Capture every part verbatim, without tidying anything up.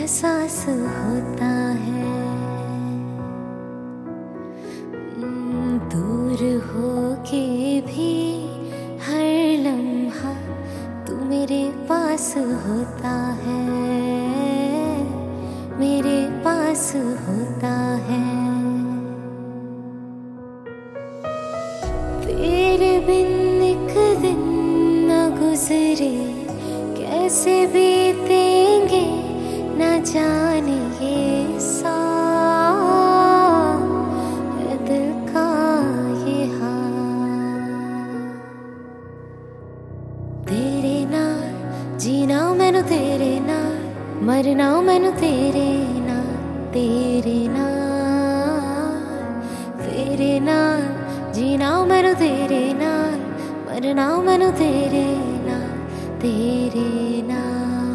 एहसास होता है। दूर हो के भी हर लम्हा तू मेरे पास होता है, मेरे पास होता है। तेरे बिन एक दिन न गुजरे कैसे बीतेंगे न जाने ये साल है दिल का ये हाल। तेरे नाल जीना मैनू तेरे नाल, मरना मैनू तेरे नाल, तेरे नाल तेरे नाल जीना मैनू तेरे नाल, मरना मैनू तेरे नाल, तेरे नाल।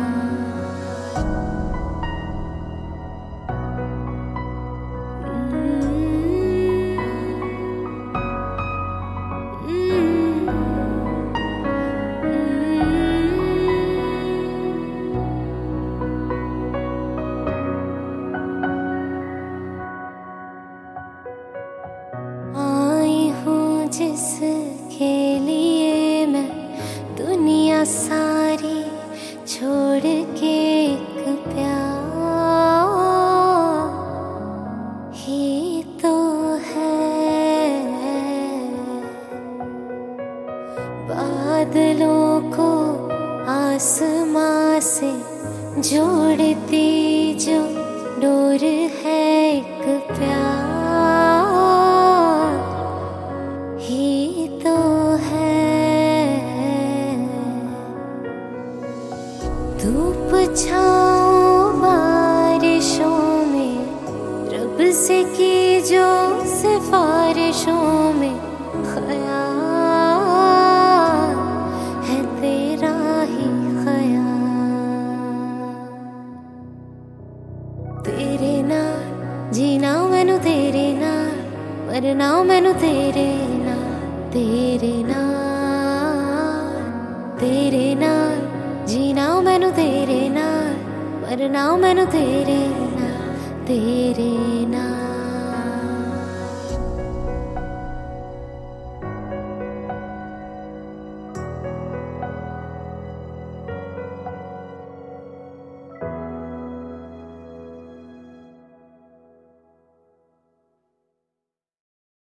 जिसके लिए मैं दुनिया सारी छोड़ के एक प्यार ही तो है। बादलों को आसमां से जोड़ती जो डोर है एक प्यार ही तो है। धूप छाँव बारिशों में रब से की जो सिफारिशों में ख्याल है तेरा ही ख्याल। तेरे नाल जीना मैनू तेरे नाल, मरना मैनू तेरे नाल, तेरे नाल तेरे नाल जीना मैनू तेरे नाल, मरना मैनू तेरे नाल, तेरे नाल।